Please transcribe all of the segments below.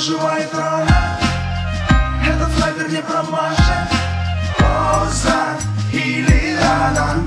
заживает рана. Этот снайпер не промажет. Поза или рана.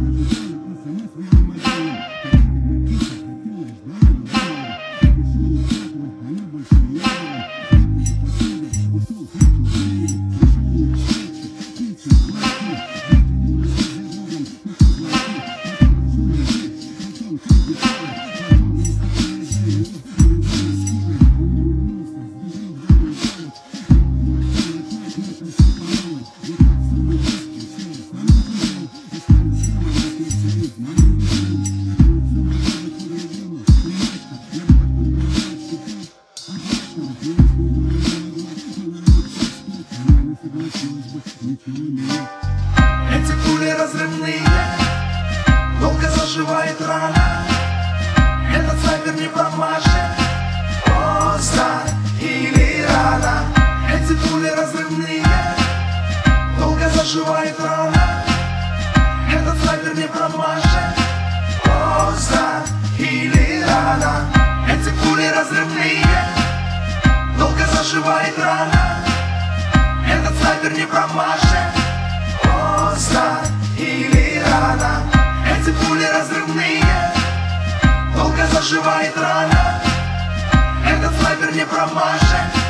Эти пули разрывные, долго заживает рана. Этот снайпер не промажет. Поздно или рано. Эти пули разрывные, долго заживает рана. Этот снайпер не промажет. Поздно или рано. Эти пули разрывные, долго заживает рана. Этот снайпер не промажет. Поздно или рано. Эти пули разрывные, долго заживает рана. Этот снайпер не промажет.